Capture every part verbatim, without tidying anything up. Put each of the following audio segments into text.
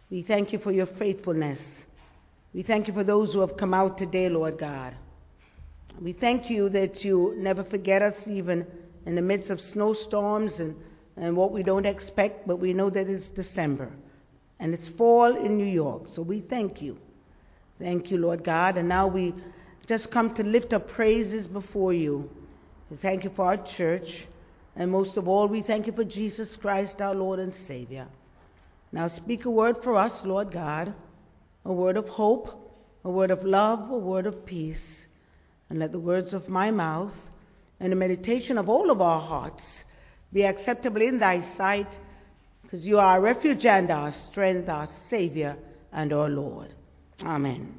We thank you for your faithfulness. We thank you for those who have come out today, Lord God. We thank you that you never forget us, even in the midst of snowstorms and, and what we don't expect, but we know that it's December and it's fall in New York. So we thank you. Thank you, Lord God. And now we just come to lift up praises before you. We thank you for our church. And most of all, we thank you for Jesus Christ, our Lord and Savior. Now speak a word for us, Lord God, a word of hope, a word of love, a word of peace. And let the words of my mouth and the meditation of all of our hearts be acceptable in thy sight, because you are our refuge and our strength, our Savior and our Lord. Amen.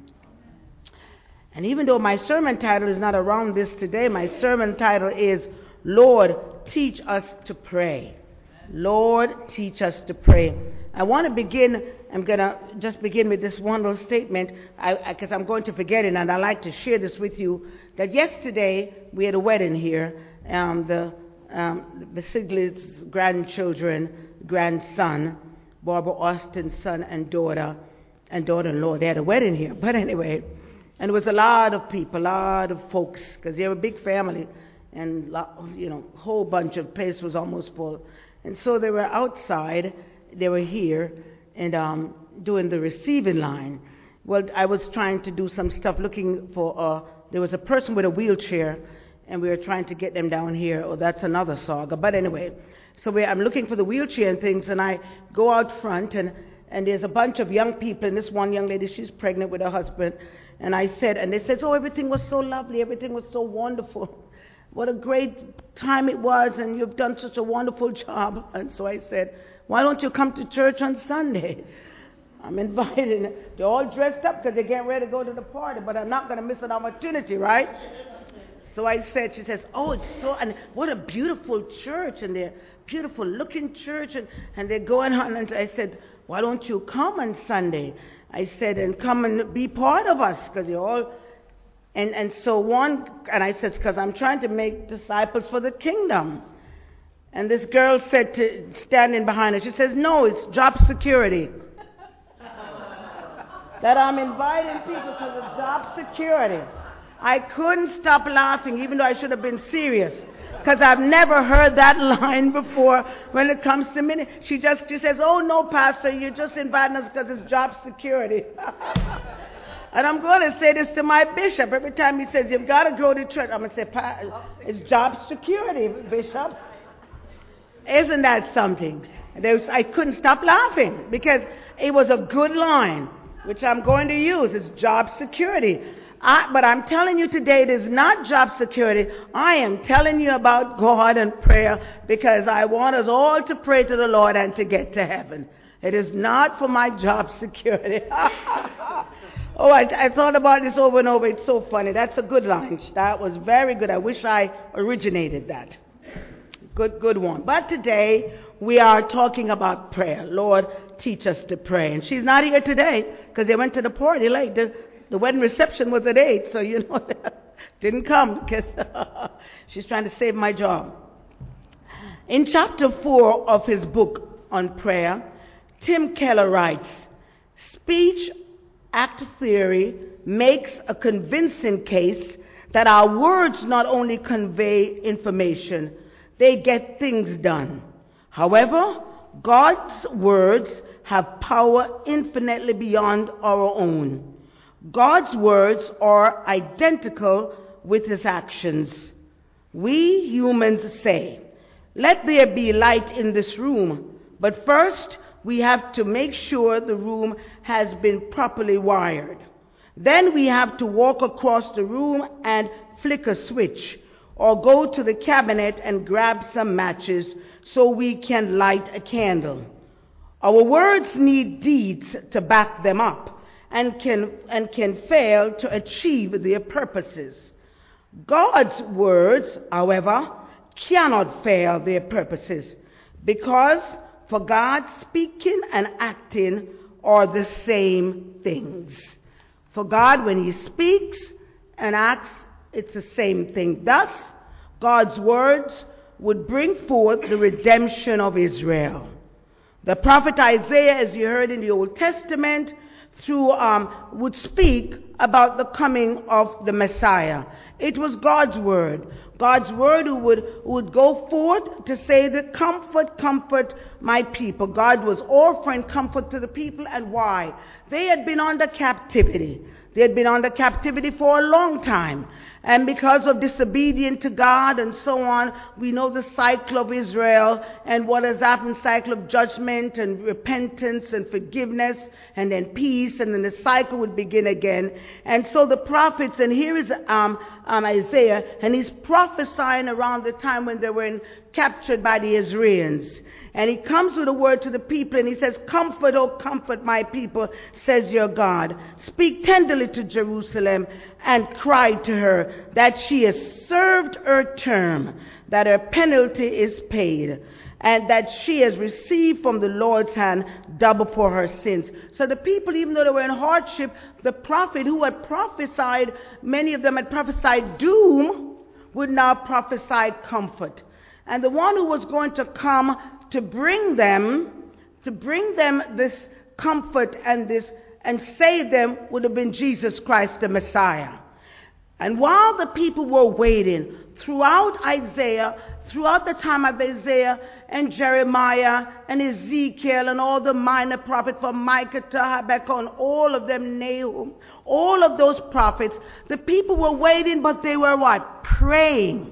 And even though my sermon title is not around this today, my sermon title is, Lord, teach us to pray. Lord, teach us to pray. I want to begin, I'm going to just begin with this one little statement, because I'm going to forget it, and I'd like to share this with you, that yesterday we had a wedding here. Um, the um, Basigli's grandchildren, grandson, Barbara Austin's son and daughter, and daughter-in-law, they had a wedding here. But anyway, and there was a lot of people, a lot of folks, because they were a big family, and, you know, a whole bunch of place was almost full. And so they were outside, they were here, and um, doing the receiving line. Well, I was trying to do some stuff looking for, uh, there was a person with a wheelchair, and we were trying to get them down here. Oh, that's another saga. But anyway, so we, I'm looking for the wheelchair and things, and I go out front, and, and there's a bunch of young people, and this one young lady, she's pregnant with her husband. And I said, and they said, oh, everything was so lovely, everything was so wonderful. What a great time it was, and you've done such a wonderful job. And so I said, why don't you come to church on Sunday? I'm invited. They're all dressed up because they're getting ready to go to the party, but I'm not going to miss an opportunity, right? So I said, she says, oh, it's so, and what a beautiful church, and they're beautiful looking church, and, and they're going on. And I said, why don't you come on Sunday? I said, and come and be part of us, because you're all... And and so one, and I said, because I'm trying to make disciples for the kingdom. And this girl said, to standing behind her, she says, no, it's job security. That I'm inviting people because of job security. I couldn't stop laughing, even though I should have been serious, because I've never heard that line before when it comes to me. She just she says, oh, no, Pastor, you're just inviting us because it's job security. And I'm going to say this to my bishop. Every time he says, you've got to grow the church, I'm going to say, it's job security, Bishop. Isn't that something? Was, I couldn't stop laughing because it was a good line, which I'm going to use. It's job security. I, but I'm telling you today, it is not job security. I am telling you about God and prayer, because I want us all to pray to the Lord and to get to heaven. It is not for my job security. Oh, I, I thought about this over and over. It's so funny. That's a good line. That was very good. I wish I originated that. Good, good one. But today, we are talking about prayer. Lord, teach us to pray. And she's not here today because they went to the party late. The, the wedding reception was at eight, so you know that didn't come because she's trying to save my job. In chapter four of his book on prayer, Tim Keller writes, speech act theory makes a convincing case that our words not only convey information, they get things done. However, God's words have power infinitely beyond our own. God's words are identical with his actions. We humans say, let there be light in this room, but first we have to make sure the room has been properly wired. Then we have to walk across the room and flick a switch, or go to the cabinet and grab some matches so we can light a candle. Our words need deeds to back them up and can, and can fail to achieve their purposes. God's words, however, cannot fail their purposes, because for God, speaking and acting are the same things. For God, when he speaks and acts, it's the same thing. Thus, God's words would bring forth the redemption of Israel. The prophet Isaiah, as you heard in the Old Testament, through um, would speak about the coming of the Messiah. It was God's word. God's word who would, who would go forth to say that comfort, comfort my people. God was offering comfort to the people, and why? They had been under captivity. They had been under captivity for a long time. And because of disobedience to God and so on, we know the cycle of Israel and what has happened, cycle of judgment and repentance and forgiveness and then peace, and then the cycle would begin again. And so the prophets, and here is um, um, Isaiah, and he's prophesying around the time when they were in, captured by the Assyrians. And he comes with a word to the people, and he says, "Comfort, oh comfort my people, says your God. Speak tenderly to Jerusalem and cry to her that she has served her term, that her penalty is paid, and that she has received from the Lord's hand double for her sins." So the people, even though they were in hardship, the prophet who had prophesied, many of them had prophesied doom, would now prophesy comfort. And the one who was going to come to bring them, to bring them this comfort and this, and save them, would have been Jesus Christ, the Messiah. And while the people were waiting, throughout Isaiah, throughout the time of Isaiah and Jeremiah and Ezekiel and all the minor prophets, from Micah to Habakkuk and all of them, Nahum, all of those prophets, the people were waiting, but they were what? Praying.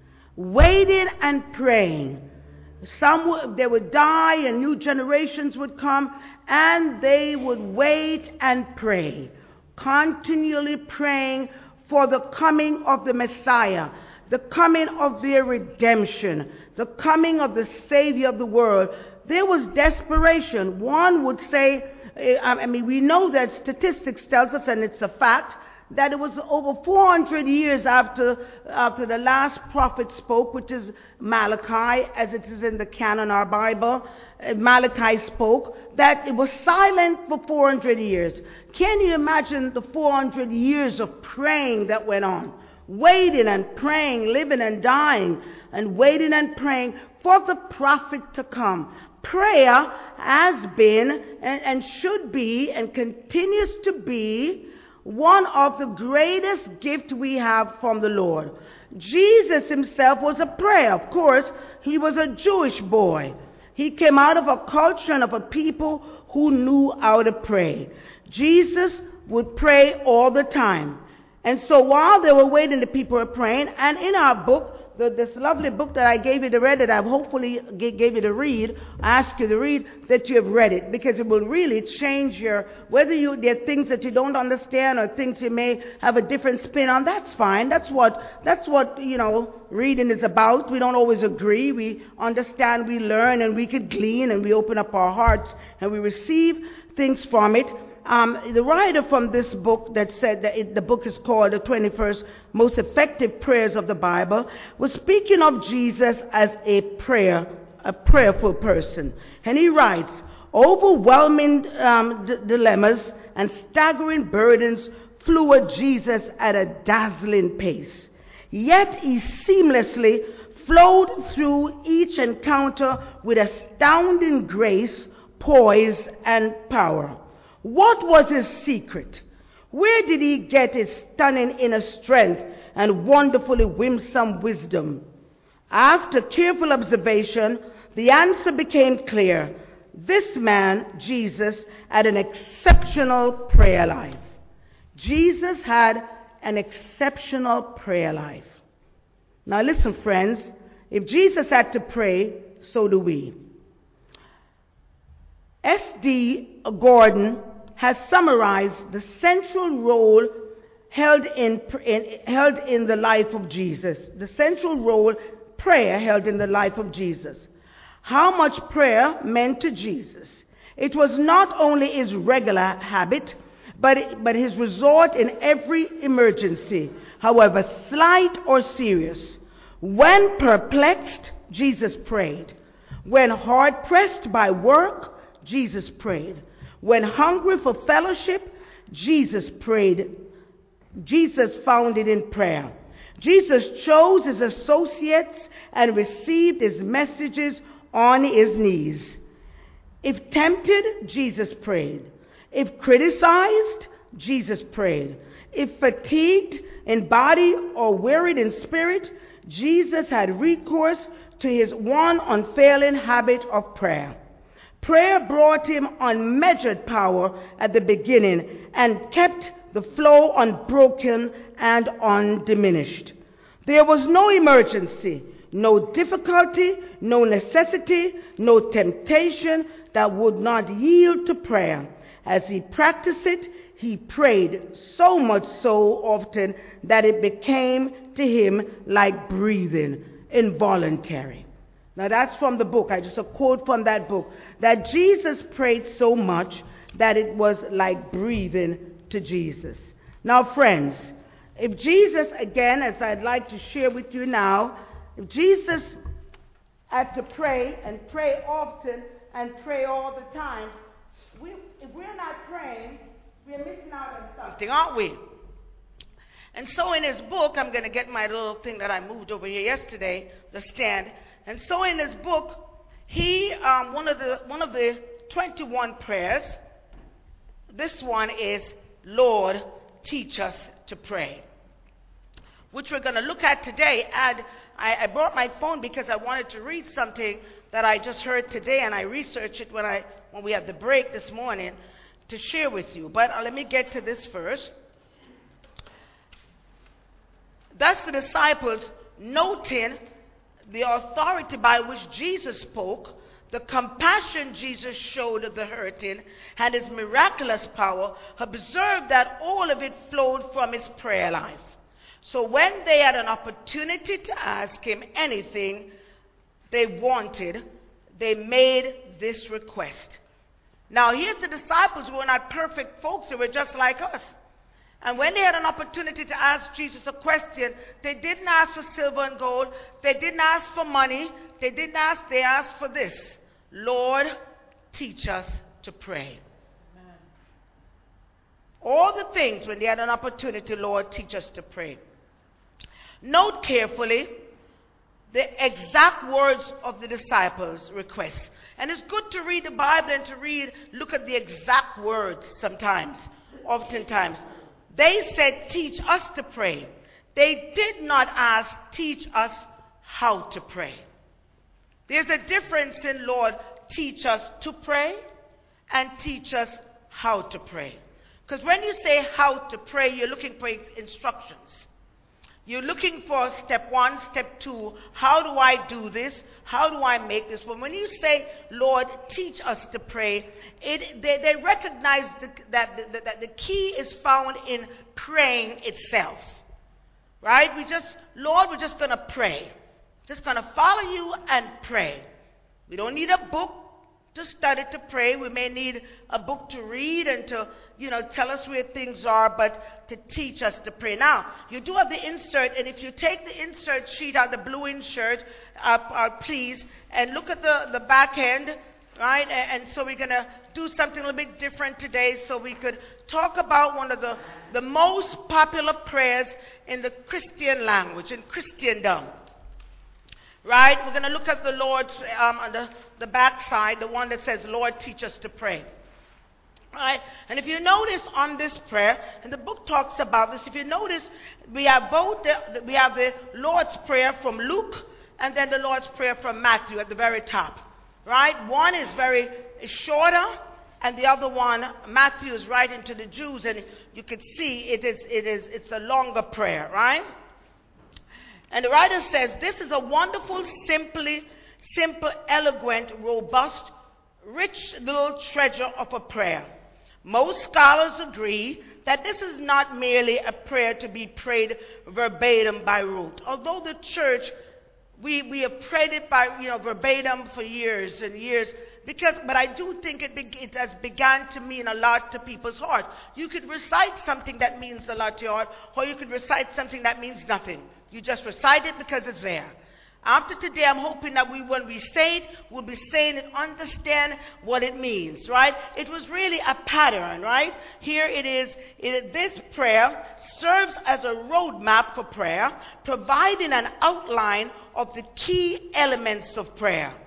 Waiting and praying. Some would, they would die and new generations would come, and they would wait and pray, continually praying for the coming of the Messiah, the coming of their redemption, the coming of the Savior of the world. There was desperation. One would say, I mean, we know that statistics tells us, and it's a fact, that it was over four hundred years after, after the last prophet spoke, which is Malachi, as it is in the canon, our Bible. Malachi spoke, that it was silent for four hundred years. Can you imagine the four hundred years of praying that went on? Waiting and praying, living and dying, and waiting and praying for the prophet to come. Prayer has been and, and should be and continues to be one of the greatest gifts we have from the Lord. Jesus himself was a prayer. Of course, he was a Jewish boy. He came out of a culture and of a people who knew how to pray. Jesus would pray all the time. And so while they were waiting, the people were praying. And in our book, the, this lovely book that I gave you to read, that I've hopefully gave you to read, I ask you to read, that you have read it, because it will really change your, whether you, there are things that you don't understand or things you may have a different spin on, that's fine. That's what, that's what, you know, reading is about. We don't always agree. We understand, we learn, and we could glean, and we open up our hearts, and we receive things from it. Um, the writer from this book that said that it, the book is called The twenty-first Most Effective Prayers of the Bible, was speaking of Jesus as a prayer, a prayerful person. And he writes, overwhelming um, d- dilemmas and staggering burdens flew at Jesus at a dazzling pace. Yet he seamlessly flowed through each encounter with astounding grace, poise, and power. What was his secret? Where did he get his stunning inner strength and wonderfully winsome wisdom? After careful observation, the answer became clear. This man, Jesus, had an exceptional prayer life. Jesus had an exceptional prayer life. Now listen, friends, if Jesus had to pray, so do we. S D Gordon has summarized the central role held in, in, held in the life of Jesus. The central role prayer held in the life of Jesus. How much prayer meant to Jesus. It was not only his regular habit, but, but his resort in every emergency, however slight or serious. When perplexed, Jesus prayed. When hard pressed by work, Jesus prayed. When hungry for fellowship, Jesus prayed. Jesus found it in prayer. Jesus chose his associates and received his messages on his knees. If tempted, Jesus prayed. If criticized, Jesus prayed. If fatigued in body or wearied in spirit, Jesus had recourse to his one unfailing habit of prayer. Prayer brought him unmeasured power at the beginning and kept the flow unbroken and undiminished. There was no emergency, no difficulty, no necessity, no temptation that would not yield to prayer. As he practiced it, he prayed so much so often that it became to him like breathing, involuntary. Now that's from the book. I just a quote from that book. That Jesus prayed so much that it was like breathing to Jesus. Now friends, if Jesus, again, as I'd like to share with you now, if Jesus had to pray and pray often and pray all the time, we, if we're not praying, we're missing out on something, aren't we? And so in his book, I'm going to get my little thing that I moved over here yesterday, the stand. And so in his book, he, um, one of the one of the twenty-one prayers, this one is, Lord, teach us to pray, which we're going to look at today. And I, I brought my phone because I wanted to read something that I just heard today, and I researched it when I when we had the break this morning to share with you. But uh, let me get to this first. Thus the disciples, noting the authority by which Jesus spoke, the compassion Jesus showed of the hurting, and his miraculous power, observed that all of it flowed from his prayer life. So when they had an opportunity to ask him anything they wanted, they made this request. Now here's the disciples who were not perfect folks, they were just like us. And when they had an opportunity to ask Jesus a question, they didn't ask for silver and gold, they didn't ask for money, they didn't ask, they asked for this: Lord, teach us to pray. Amen. All the things, when they had an opportunity, Lord, teach us to pray. Note carefully the exact words of the disciples' request. And it's good to read the Bible and to read, look at the exact words sometimes, oftentimes. They said, teach us to pray. They did not ask, teach us how to pray. There's a difference in, Lord, teach us to pray and teach us how to pray. Because when you say how to pray, you're looking for instructions. You're looking for step one, step two. How do I do this? How do I make this? But when you say, Lord, teach us to pray, it, they, they recognize the, that, the, that the key is found in praying itself. Right? We just, Lord, we're just going to pray. Just going to follow you and pray. We don't need a book to study to pray. We may need a book to read and to, you know, tell us where things are, but to teach us to pray. Now, you do have the insert, and if you take the insert sheet out, the blue insert, uh, uh, please, and look at the, the back end, right? And, and so we're going to do something a little bit different today, so we could talk about one of the, the most popular prayers in the Christian language, in Christendom. Right? We're going to look at the Lord's, um, on the, the back side, the one that says, Lord, teach us to pray. Right? And if you notice on this prayer, and the book talks about this, if you notice, we have both, the, we have the Lord's Prayer from Luke, and then the Lord's Prayer from Matthew at the very top. Right? One is very shorter, and the other one, Matthew, is writing to the Jews, and you can see it is, it is, it's a longer prayer, right? And the writer says, this is a wonderful, simply, simple, eloquent, robust, rich little treasure of a prayer. Most scholars agree that this is not merely a prayer to be prayed verbatim by rote. Although the church, we, we have prayed it by, you know, verbatim for years and years, because, but I do think it, be, it has begun to mean a lot to people's hearts. You could recite something that means a lot to your heart, or you could recite something that means nothing. You just recite it because it's there. After today, I'm hoping that we, when we say it, we'll be saying it, understand what it means, right? It was really a pattern, right? Here it is. It, this prayer serves as a roadmap for prayer, providing an outline of the key elements of prayer.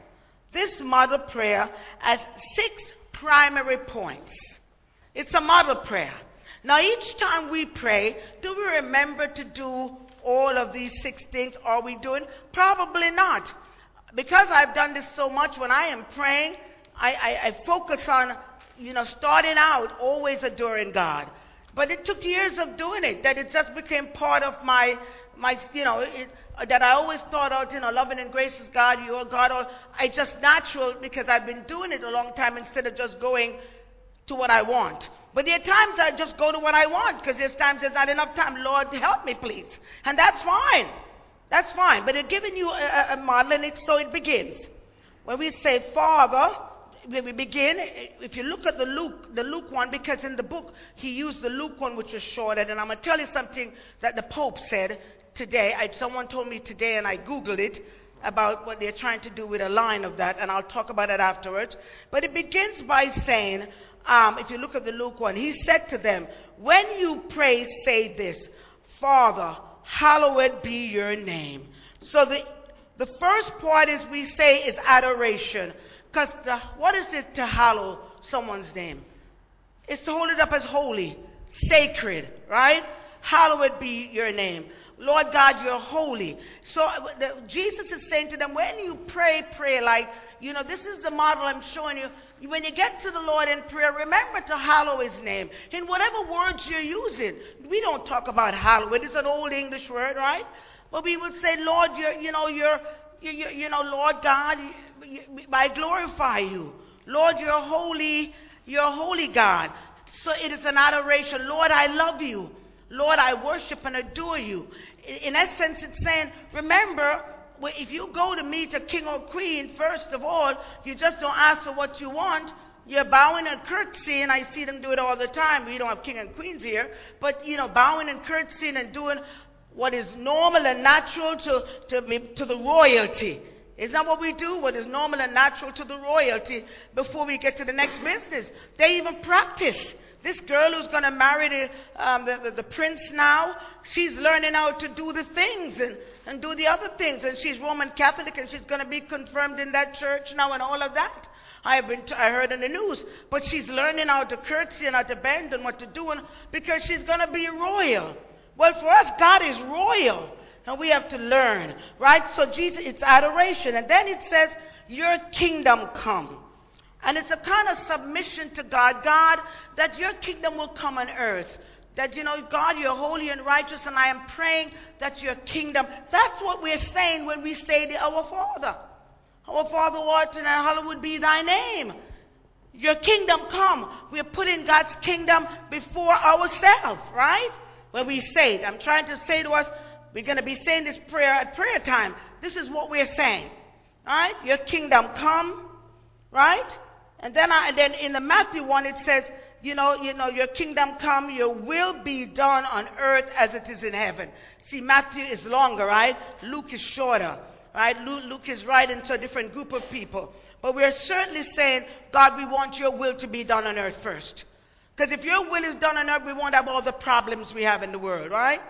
this model prayer as six primary points. It's a model prayer. Now, each time we pray, do we remember to do all of these six things? Are we doing? Probably not. Because I've done this so much, when I am praying, I, I, I focus on, you know, starting out always adoring God. But it took years of doing it, that it just became part of my, my you know, it, that I always thought out, you know, loving and gracious God, you are God. Or I just natural because I've been doing it a long time instead of just going to what I want. But there are times I just go to what I want because there's times there's not enough time. Lord, help me, please. And that's fine. That's fine. But it's giving you a, a model, and it, so it begins. When we say Father, when we begin, if you look at the Luke, the Luke one, because in the book he used the Luke one, which was shorter. And I'm going to tell you something that the Pope said today. I, someone told me today, and I Googled it, about what they're trying to do with a line of that, and I'll talk about it afterwards. But it begins by saying, um, if you look at the Luke one, he said to them, when you pray, say this, Father, hallowed be your name. So the, the first part is we say is adoration. Because what is it to hallow someone's name? It's to hold it up as holy, sacred, right? Hallowed be your name. Lord God, you're holy. So the, Jesus is saying to them, when you pray, pray like, you know, this is the model I'm showing you. When you get to the Lord in prayer, remember to hallow his name. In whatever words you're using, we don't talk about hallow. It is an old English word, right? But we would say, Lord, you're, you know, you're, you, you, you know, Lord God, you, you, I glorify you. Lord, you're holy. You're holy God. So it is an adoration. Lord, I love you. Lord, I worship and adore you. In essence, it's saying, remember, if you go to meet a king or queen, first of all, you just don't ask for what you want. You're bowing and curtsying. I see them do it all the time. We don't have king and queens here. But, you know, bowing and curtsying and doing what is normal and natural to, to, to the royalty. Isn't that what we do? What is normal and natural to the royalty before we get to the next business. They even practice. This girl who's going to marry the, um, the, the, the prince now, she's learning how to do the things and, and do the other things. And she's Roman Catholic, and she's going to be confirmed in that church now and all of that. I have been t- I heard in the news. But she's learning how to curtsy and how to bend and what to do, and, because she's going to be royal. Well, for us, God is royal, and we have to learn, right? So Jesus, it's adoration. And then it says, your kingdom come. And it's a kind of submission to God. God, that your kingdom will come on earth. That, you know, God, you're holy and righteous, and I am praying that your kingdom. That's what we're saying when we say the Our Father. Our Father who art in heaven, hallowed be thy name. Your kingdom come. We're putting God's kingdom before ourselves, right? When we say it. I'm trying to say to us, we're going to be saying this prayer at prayer time. This is what we're saying. All right? Your kingdom come, right? And then, I, and then in the Matthew one, it says, you know, you know, your kingdom come, your will be done on earth as it is in heaven. See, Matthew is longer, right? Luke is shorter, right? Luke, Luke is writing to a different group of people. But we're certainly saying, God, we want your will to be done on earth first. Because if your will is done on earth, we won't have all the problems we have in the world, right?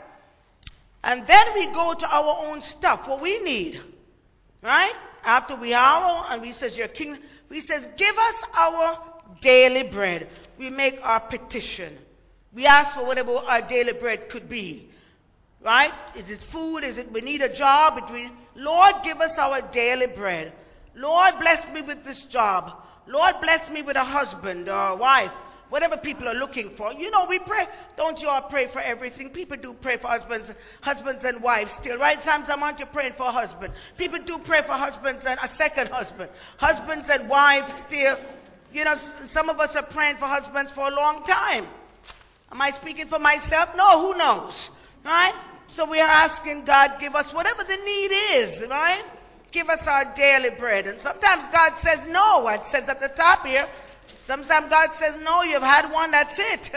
And then we go to our own stuff, what we need, right? After we hallow and we says, your kingdom, we says, give us our daily bread. We make our petition. We ask for whatever our daily bread could be. Right? Is it food? Is it we need a job? We, Lord, give us our daily bread. Lord, bless me with this job. Lord, bless me with a husband or a wife. Whatever people are looking for. You know, we pray. Don't you all pray for everything? People do pray for husbands, husbands and wives still. Right? Sometimes aren't you praying for a husband? People do pray for husbands and a second husband. Husbands and wives still. You know, some of us are praying for husbands for a long time. Am I speaking for myself? No, who knows? Right? So we are asking God, give us whatever the need is, right? Give us our daily bread. And sometimes God says no. It says at the top here, sometimes God says no, you've had one, that's it.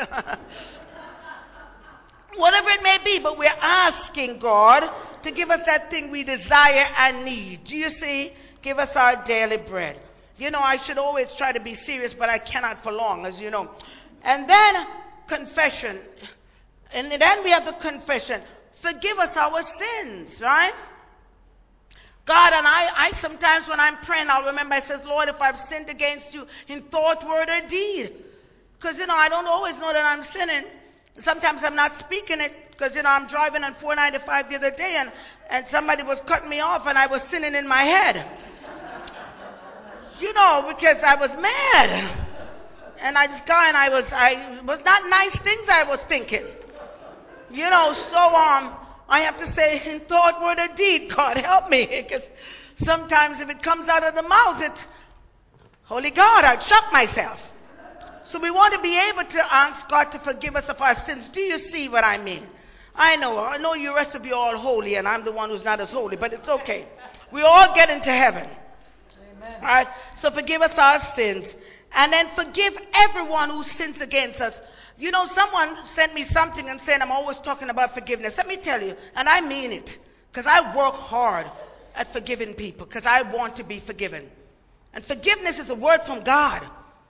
Whatever it may be, but we're asking God to give us that thing we desire and need. Do you see? Give us our daily bread. You know, I should always try to be serious, but I cannot for long, as you know. And then confession. And then we have the confession. Forgive us our sins, right? God, and I, I sometimes when I'm praying, I'll remember, I says, Lord, if I've sinned against you in thought, word, or deed. Because, you know, I don't always know that I'm sinning. Sometimes I'm not speaking it because, you know, I'm driving on four ninety-five the other day and, and somebody was cutting me off and I was sinning in my head. You know, because I was mad. And I just got and I was, I was not nice things I was thinking. You know, so um, I have to say in thought, word, or deed, God help me. Because sometimes if it comes out of the mouth, it's, Holy God, I'd shock myself. So we want to be able to ask God to forgive us of our sins. Do you see what I mean? I know, I know you rest of you are all holy and I'm the one who's not as holy, but it's okay. We all get into heaven. Amen. All right? So forgive us our sins and then forgive everyone who sins against us. You know, someone sent me something and said I'm always talking about forgiveness. Let me tell you, and I mean it, because I work hard at forgiving people because I want to be forgiven. And forgiveness is a word from God.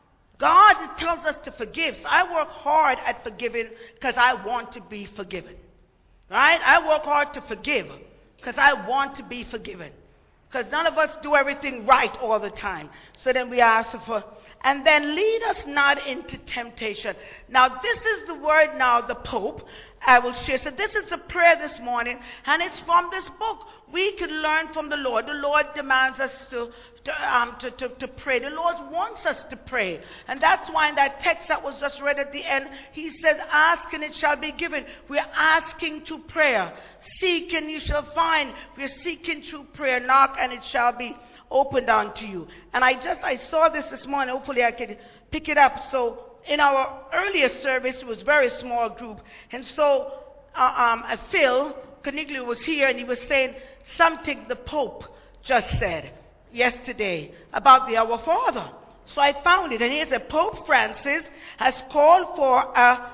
God tells us to forgive. So I work hard at forgiving because I want to be forgiven. Right? I work hard to forgive because I want to be forgiven. Because none of us do everything right all the time. So then we ask for, and then lead us not into temptation. Now this is the word now, the Pope, I will share. So this is the prayer this morning, and it's from this book. We can learn from the Lord. The Lord demands us to, to, um, to, to, to pray. The Lord wants us to pray. And that's why in that text that was just read at the end, he says, ask and it shall be given. We're asking to prayer. Seek and you shall find. We're seeking through prayer. Knock and it shall be opened unto you. And I just, I saw this this morning. Hopefully I could pick it up. So in our earlier service, it was a very small group. And so uh, um, Phil Caniglio was here and he was saying something the Pope just said yesterday about the Our Father. So I found it. And here's a Pope Francis has called for a,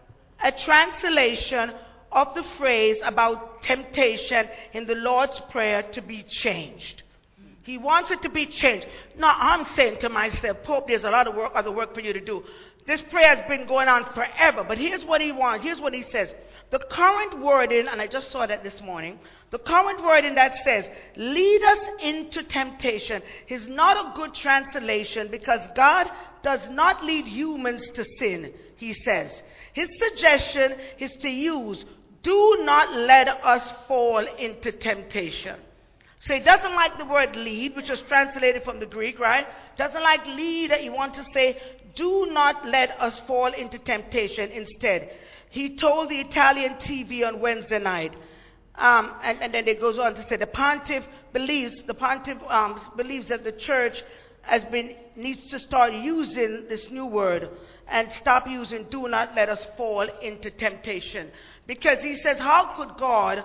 a translation of the phrase about temptation in the Lord's Prayer to be changed. He wants it to be changed. Now, I'm saying to myself, Pope, there's a lot of work, other work for you to do. This prayer has been going on forever, but here's what he wants. Here's what he says. The current wording, and I just saw that this morning, the current wording that says, lead us into temptation, is not a good translation because God does not lead humans to sin, he says. His suggestion is to use, do not let us fall into temptation. So he doesn't like the word lead, which was translated from the Greek, right? Doesn't like lead. He wants to say, do not let us fall into temptation instead. He told the Italian T V on Wednesday night, um, and, and then it goes on to say the pontiff believes, the pontiff um, believes that the church has been, needs to start using this new word and stop using do not let us fall into temptation. Because he says, how could God,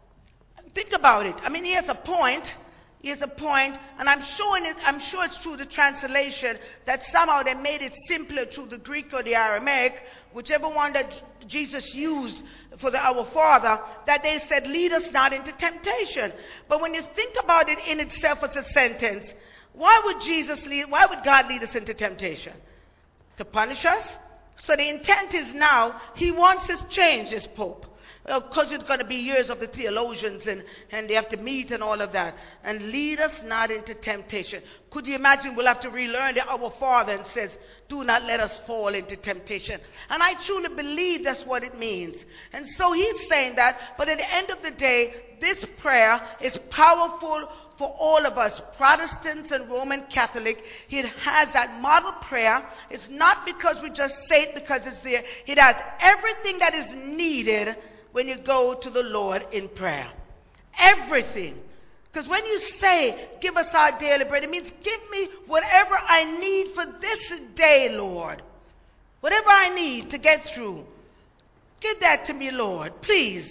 think about it. I mean, he has a point. He has a point, and I'm showing it, I'm sure it's through the translation that somehow they made it simpler through the Greek or the Aramaic, whichever one that Jesus used for the Our Father, that they said, lead us not into temptation. But when you think about it in itself as a sentence, why would Jesus lead, why would God lead us into temptation? To punish us? So the intent is now, he wants us change as Pope. Because it's going to be years of the theologians and, and they have to meet and all of that. And lead us not into temptation. Could you imagine we'll have to relearn the Our Father and says, do not let us fall into temptation. And I truly believe that's what it means. And so he's saying that, but at the end of the day, this prayer is powerful for all of us, Protestants and Roman Catholic. It has that model prayer. It's not because we just say it because it's there. It has everything that is needed when you go to the Lord in prayer. Everything. Because when you say, give us our daily bread, it means give me whatever I need for this day, Lord. Whatever I need to get through. Give that to me, Lord, please.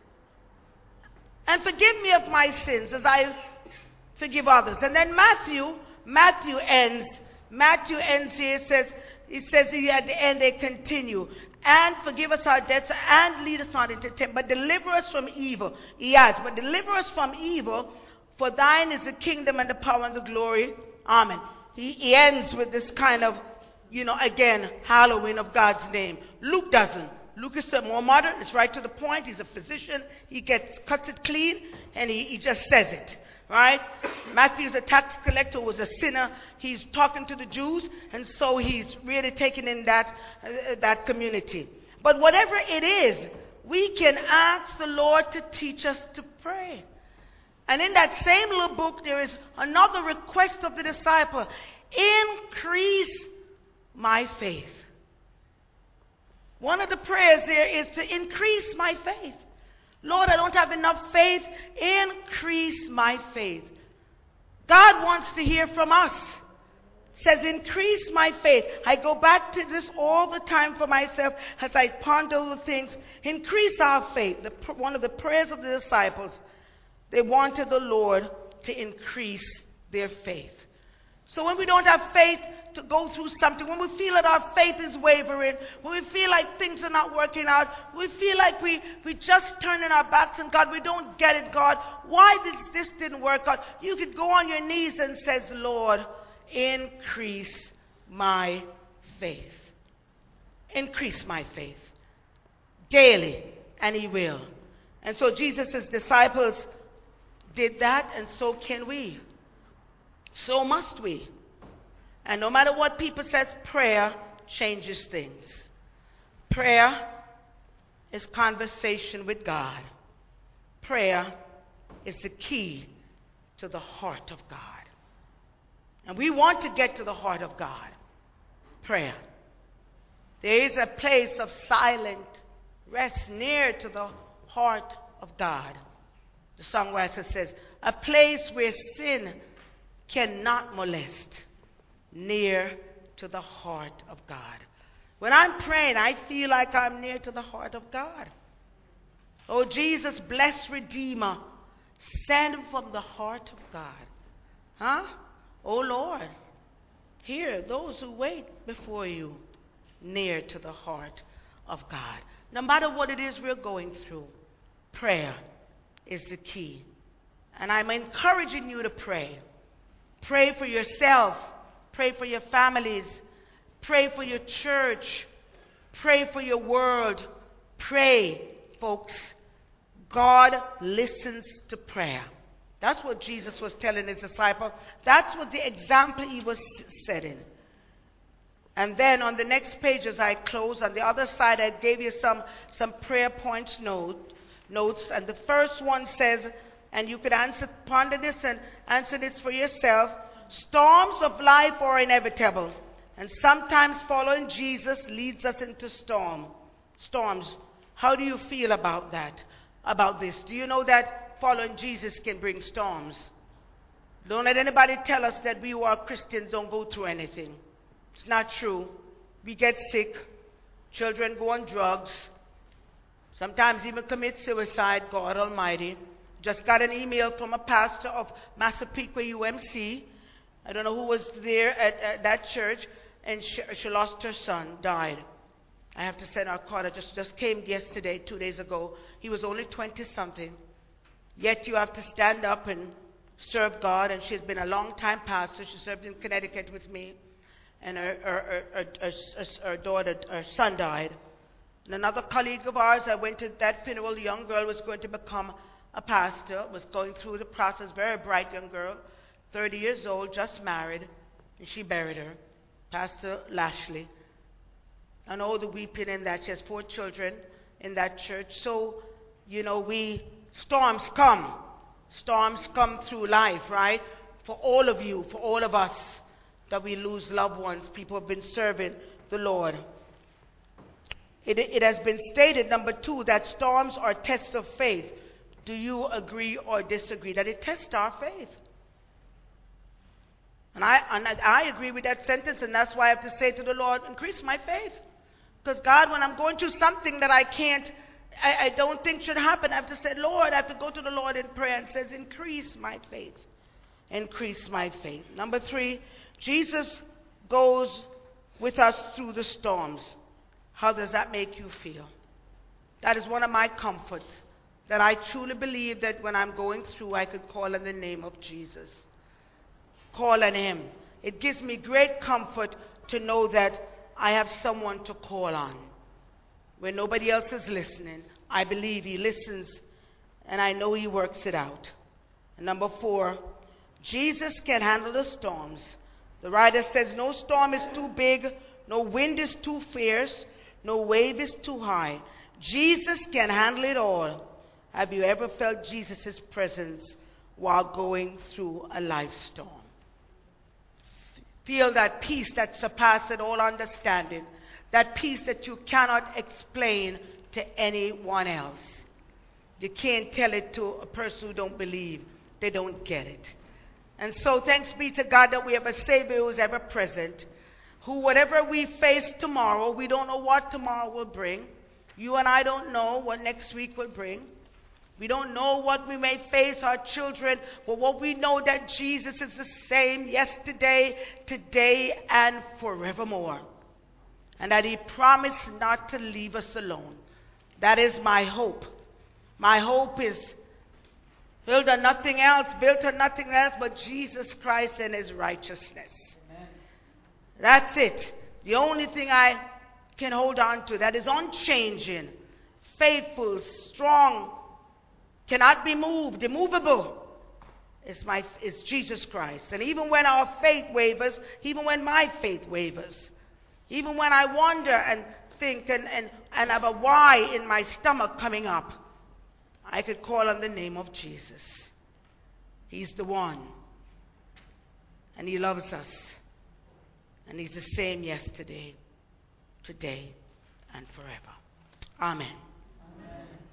And forgive me of my sins as I forgive others. And then Matthew, Matthew ends, Matthew ends here, it says, it says here at the end they continue. And forgive us our debts, and lead us not into temptation, but deliver us from evil. He adds, but deliver us from evil, for thine is the kingdom and the power and the glory. Amen. He, he ends with this kind of, you know, again, hallowing of God's name. Luke doesn't. Luke is more modern. It's right to the point. He's a physician. He gets cuts it clean, and he, he just says it. right? Matthew is a tax collector, was a sinner. He's talking to the Jews, and so he's really taking in that, uh, that community. But whatever it is, we can ask the Lord to teach us to pray. And in that same little book, there is another request of the disciple: increase my faith. One of the prayers there is to increase my faith. Lord, I don't have enough faith. Increase my faith. God wants to hear from us. Says, increase my faith. I go back to this all the time for myself as I ponder the things. Increase our faith. The, one of the prayers of the disciples, they wanted the Lord to increase their faith. So when we don't have faith to go through something, when we feel that our faith is wavering, when we feel like things are not working out, we feel like we, we just turning our backs on God, we don't get it, God, why this, this didn't work out? You could go on your knees and says, Lord, increase my faith. Increase my faith daily, and he will. And so Jesus' disciples did that, and so can we. So must we. And no matter what people says, prayer changes things. Prayer is conversation with God. Prayer is the key to the heart of God. And we want to get to the heart of God. Prayer. There is a place of silent rest near to the heart of God. The songwriter says, a place where sin cannot molest, near to the heart of God. When I'm praying, I feel like I'm near to the heart of God. Oh, Jesus, blessed Redeemer, send from the heart of God. Huh? Oh, Lord, hear those who wait before you, near to the heart of God. No matter what it is we're going through, prayer is the key. And I'm encouraging you to pray. Pray for yourself. Pray for your families. Pray for your church. Pray for your world. Pray, folks. God listens to prayer. That's what Jesus was telling his disciple. That's what the example he was setting. And then on the next page, as I close, on the other side, I gave you some, some prayer points note, notes. And the first one says, and you could answer, ponder this and answer this for yourself. Storms of life are inevitable, and sometimes following Jesus leads us into storm. Storms. How do you feel about that? About this? Do you know that following Jesus can bring storms? Don't let anybody tell us that we who are Christians don't go through anything. It's not true. We get sick. Children go on drugs. Sometimes even commit suicide, God Almighty. Just got an email from a pastor of Massapequa U M C. I don't know who was there at, at that church, and she, she lost her son, died. I have to send our card. I just, just came yesterday, two days ago. He was only twenty-something. Yet you have to stand up and serve God, and she's been a long-time pastor. She served in Connecticut with me, and her, her, her, her, her, her daughter, her son died. And another colleague of ours, I went to that funeral. The young girl was going to become a pastor, was going through the process, very bright young girl, thirty years old, just married, and she buried her, Pastor Lashley. And all the weeping in that. She has four children in that church. So, you know, we, storms come. Storms come through life, right? For all of you, for all of us, that we lose loved ones. People have been serving the Lord. It, it has been stated, number two, that storms are tests of faith. Do you agree or disagree that it tests our faith? And I, and I agree with that sentence, and that's why I have to say to the Lord, increase my faith. Because God, when I'm going through something that I can't, I, I don't think should happen, I have to say, Lord, I have to go to the Lord in prayer and says, increase my faith. Increase my faith. Number three, Jesus goes with us through the storms. How does that make you feel? That is one of my comforts, that I truly believe that when I'm going through, I could call on the name of Jesus. Call on him. It gives me great comfort to know that I have someone to call on. When nobody else is listening, I believe he listens, and I know he works it out. And number four, Jesus can handle the storms. The writer says, no storm is too big, no wind is too fierce, no wave is too high. Jesus can handle it all. Have you ever felt Jesus' presence while going through a life storm? Feel that peace that surpasses all understanding, that peace that you cannot explain to anyone else. You can't tell it to a person who don't believe. They don't get it. And so thanks be to God that we have a Savior who is ever present, who whatever we face tomorrow, we don't know what tomorrow will bring. You and I don't know what next week will bring. We don't know what we may face, our children, but what we know that Jesus is the same yesterday, today, and forevermore. And that he promised not to leave us alone. That is my hope. My hope is built on nothing else, built on nothing else but Jesus Christ and his righteousness. Amen. That's it. The only thing I can hold on to that is unchanging, faithful, strong, cannot be moved, immovable, is my is Jesus Christ. And even when our faith wavers, even when my faith wavers, even when I wonder and think and, and, and have a why in my stomach coming up, I could call on the name of Jesus. He's the one. And he loves us. And he's the same yesterday, today, and forever. Amen.